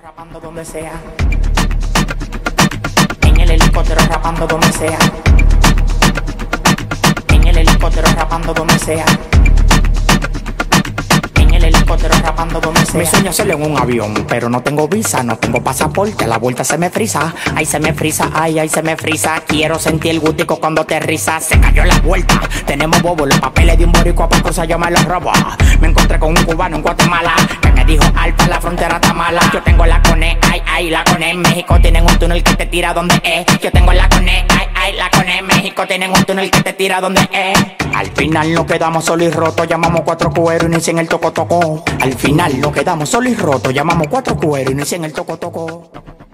rapando donde sea. En el helicóptero rapando donde sea. En el helicóptero rapando donde sea. En el helicóptero rapando donde sea. Mi sueño es hacerlo en un avión, pero no tengo visa, no tengo pasaporte. A la vuelta se me frisa, ay se me frisa, ay se me frisa. Quiero sentir el gustico cuando te rizas. Se cayó la vuelta, tenemos bobo. Los papeles de un boricua pa' cosas yo me los robo. Me encontré con un cubano en Guatemala que me dijo, Alfa, la frontera está mala. Yo tengo la cone, ay, la cone. En México tienen un túnel que te tira donde es. Yo tengo la cone, ay, la cone. En México tienen un túnel que te tira donde es. Al final nos quedamos solos y rotos, llamamos 4 cueros y inician el toco toco. Al final nos quedamos solos y rotos, llamamos 4 cueros y inician el toco toco.